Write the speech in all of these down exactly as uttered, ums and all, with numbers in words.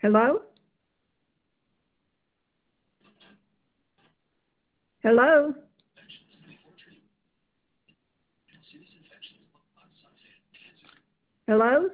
Hello? Hello? Hello?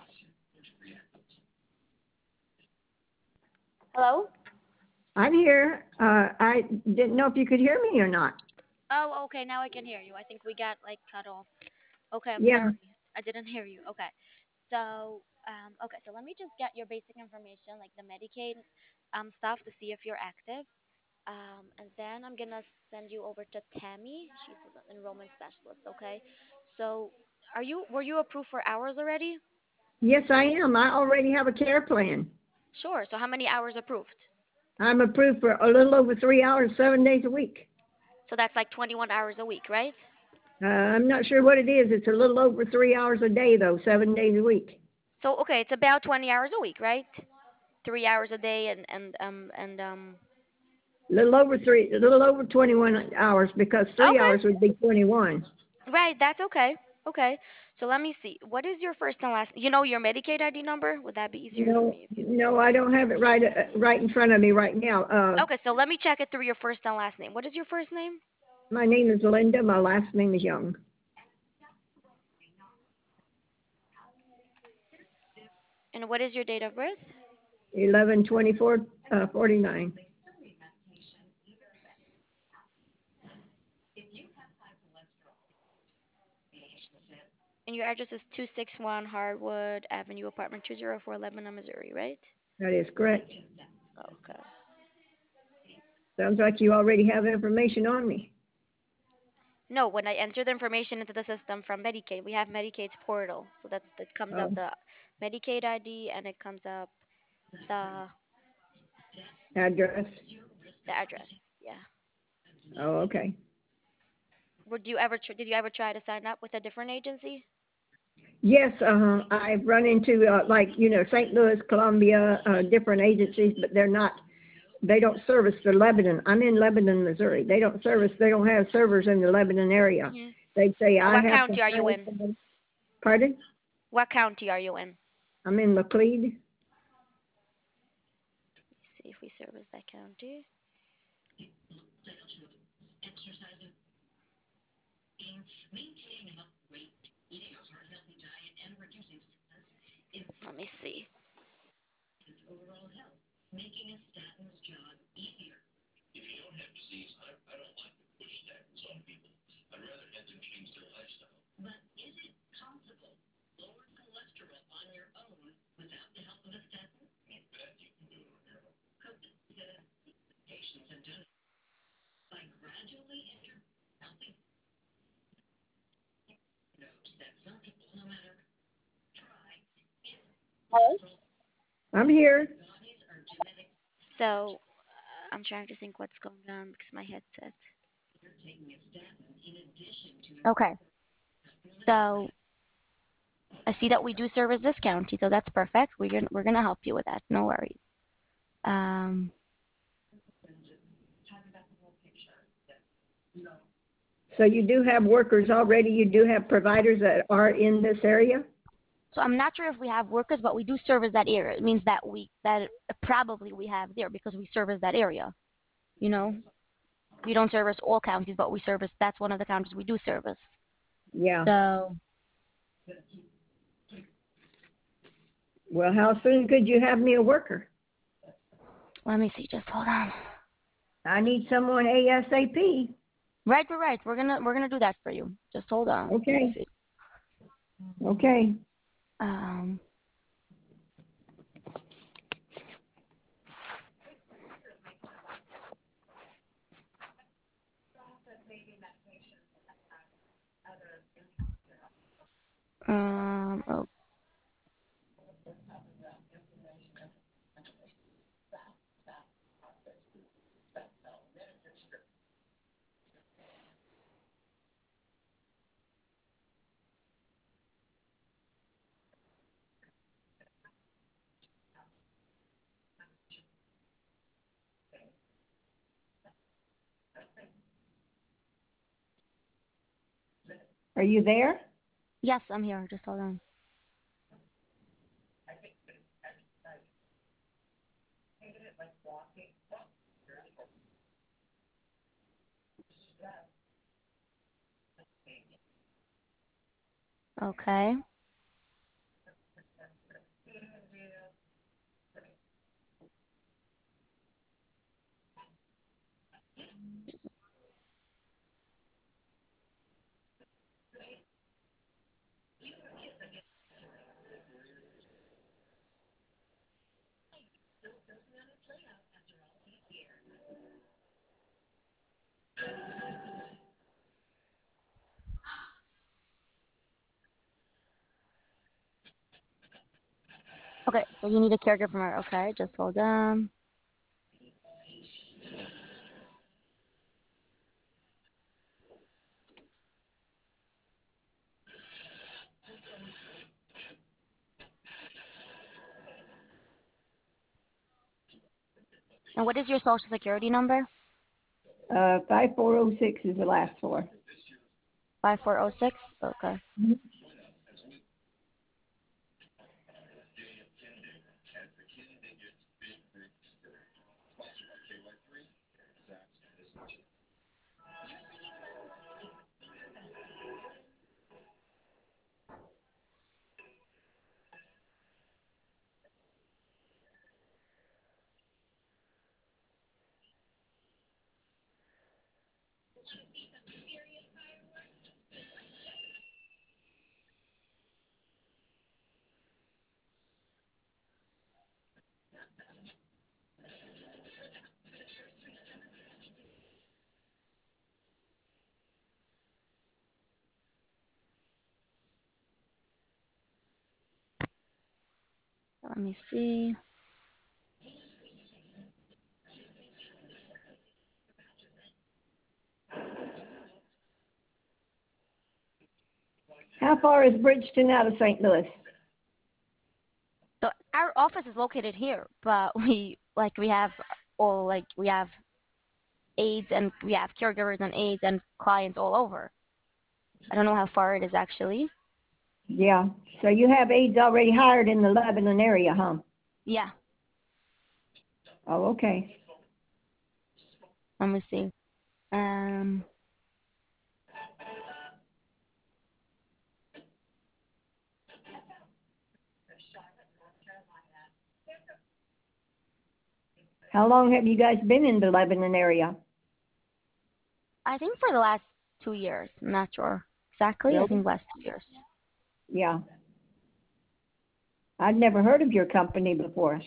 Hello? I'm here. Uh, I didn't know if you could hear me or not. Oh, okay. Now I can hear you. I think we got like cut off. Okay, I'm Yeah. sorry. I didn't hear you. Okay. So, um, okay. So let me just get your basic information, like the Medicaid um stuff, to see if you're active. Um, and then I'm gonna send you over to Tammy. She's an enrollment specialist. Okay. So, are you were you approved for hours already? Yes, I am. I already have a care plan. Sure. So how many hours approved? I'm approved for a little over three hours, seven days a week. So that's like twenty-one hours a week, right? Uh, I'm not sure what it is. It's a little over three hours a day, though, seven days a week. So okay, it's about twenty hours a week, right? Three hours a day, and and um and um. A little over three, a little over twenty-one hours because three Okay. hours would be twenty-one. Right, that's okay. Okay. So let me see. What is your first and last? You know your Medicaid I D number? Would that be easier for No, me if you? no, I don't have it right, uh, right in front of me right now. Uh, Okay, so let me check it through your first and last name. What is your first name? my name is Linda. My last name is Young. And what is your date of birth? Eleven twenty-four, uh, forty-nine. And your address is two sixty-one Hardwood Avenue, apartment two oh four, Lebanon, Missouri, right? That is correct. Okay. Sounds like you already have information on me. No, when I enter the information into the system from Medicaid, we have Medicaid's portal. So that's that comes up Oh, the Medicaid I D, and it comes up the address. the address. Yeah. Oh, okay. Would you ever tr- did you ever try to sign up with a different agency? Yes, uh, I've run into, uh, like, you know, Saint Louis, Columbia, uh, different agencies, but they're not, they don't service the Lebanon. I'm in Lebanon, Missouri. They don't service, they don't have servers in the Lebanon area. Hmm. They say I What have to county are you hire in? someone. Pardon? What county are you in? I'm in Laclede. See if we service that county. Let me see. Hello? I'm here. So uh, I'm trying to think what's going on because my headset. Okay. So I see that we do service this county, so that's perfect. We're gonna we're gonna help you with that. No worries. Um. So you do have workers already. You do have providers that are in this area. So I'm not sure if we have workers, but we do service that area. It means that we that probably we have there because we service that area. You know, we don't service all counties, but we service. That's one of the counties we do service. Yeah. So Well, how soon could you have me a worker? let me see. Just hold on. I need someone ASAP. Right, right, right. We're gonna we're gonna do that for you. Just hold on. Let me Okay. see. Okay. Um. Um. Oh. Are you there? Yes, I'm here. Just hold on. Okay. Okay, so you need a caregiver. Okay, just hold on. And what is your social security number? Uh, five four oh six is the last four. five four oh six? Okay. Let me see. How far is Bridgeton out of Saint Louis? So our office is located here, but we like we have all like we have aides and we have caregivers and aides and clients all over. I don't know how far it is actually. Yeah. So you have aides already hired in the Lebanon area, huh? Yeah, Oh, okay. let me see. Um, How long have you guys been in the Lebanon area? I think for the last two years. I'm not sure exactly. I Really? think last two years. Yeah. I'd never heard of your company before.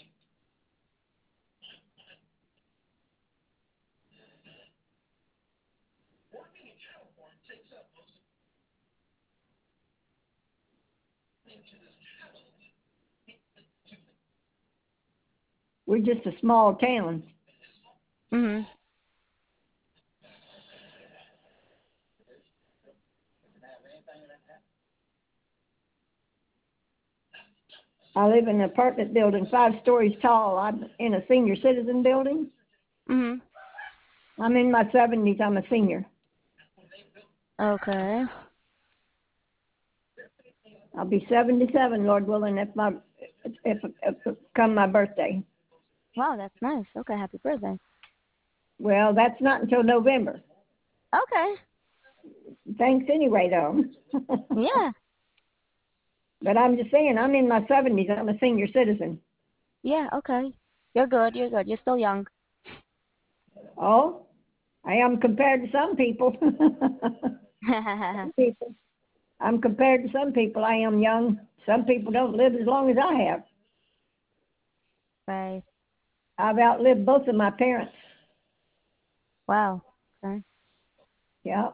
We're just a small town. Mhm. I live in an apartment building five stories tall. I'm in a senior citizen building. Mhm. I'm in my seventies. I'm a senior. Okay. I'll be seventy-seven, Lord willing, if my if, if, if come my birthday. Wow, that's nice. Okay, happy birthday. Well, that's not until November. Okay. Thanks anyway, though. Yeah. But I'm just saying, I'm in my seventies. I'm a senior citizen. Yeah. Okay. You're good. You're good. You're still young. Oh, I am compared to some people. Some people. I'm compared to some people. I am young. Some people don't live as long as I have. Right. I've outlived both of my parents. Wow. Okay. Yeah.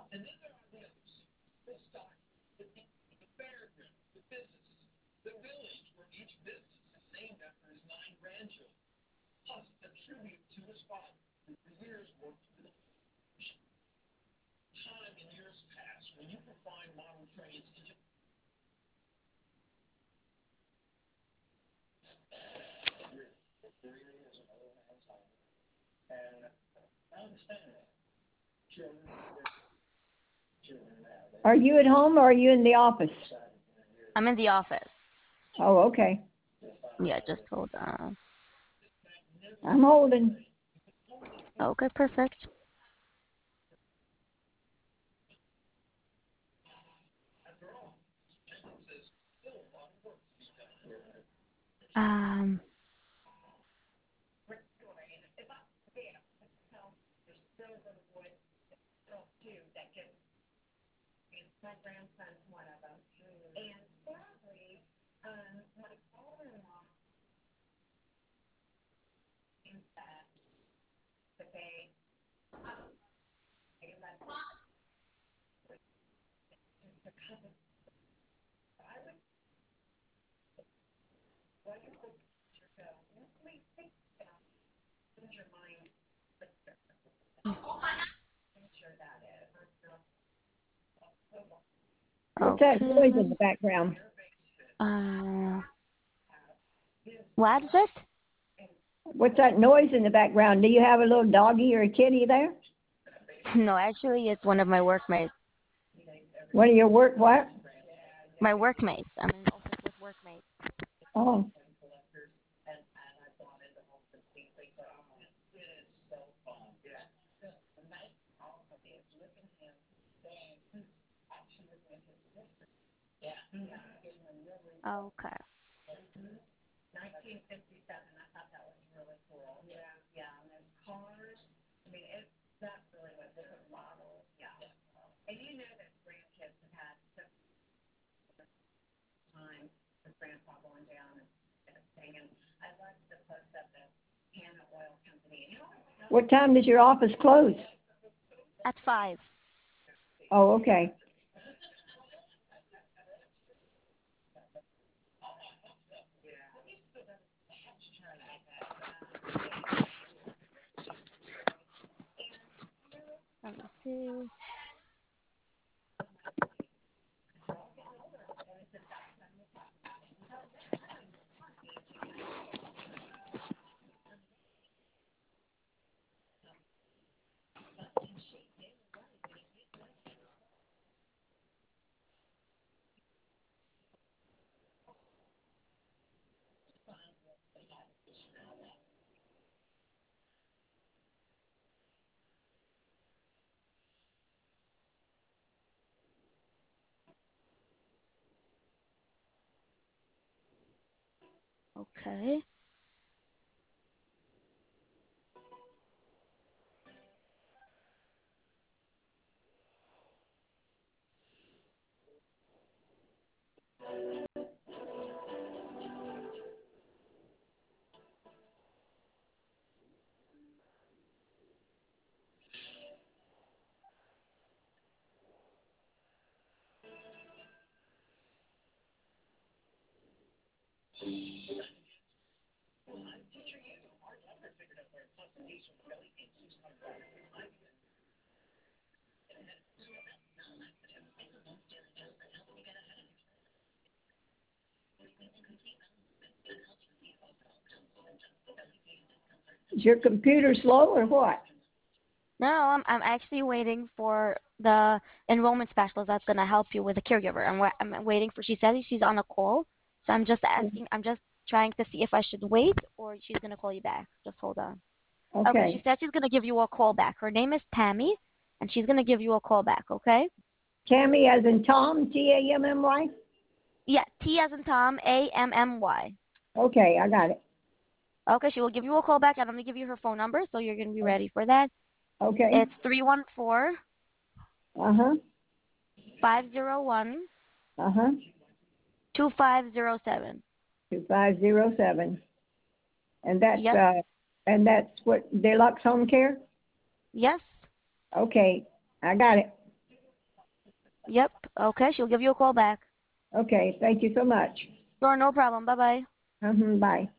Are you at home or are you in the office? I'm in the office. Oh, okay. Yeah, just hold on. I'm holding. Okay, perfect. Um. What's that noise in the Okay. background? Uh. What is it? What's that noise in the background? Do you have a little doggy or a kitty there? No, actually, it's one of my workmates. One of your work what? My workmates. I'm in the office with workmates. Oh, Okay. what time does your office close? At five. Oh, okay. Let me see. Okay. Is your computer slow or what? No, I'm I'm actually waiting for the enrollment specialist that's gonna help you with the caregiver. I'm wa- I'm waiting for. She said she's on a call, so I'm just asking. I'm just trying to see if I should wait or she's gonna call you back. Just hold on. Okay, she Okay. said she's gonna give you a call back. Her name is Tammy, and she's gonna give you a call back. Okay? Tammy as in Tom, T A M M Y? Yeah, T as in Tom, A M M Y. Okay, I got it. Okay, she will give you a call back, and I'm gonna give you her phone number, so you're gonna be ready for that. Okay. It's three one four Uh-huh. five zero one Uh-huh. two five zero seven. Two five zero seven. And that's Yes, uh and that's what deluxe home care? yes, Okay. I got it. yep. Okay, she'll give you a call back. Okay, thank you so much. Sure, no problem. Bye bye. Uh-huh. Bye.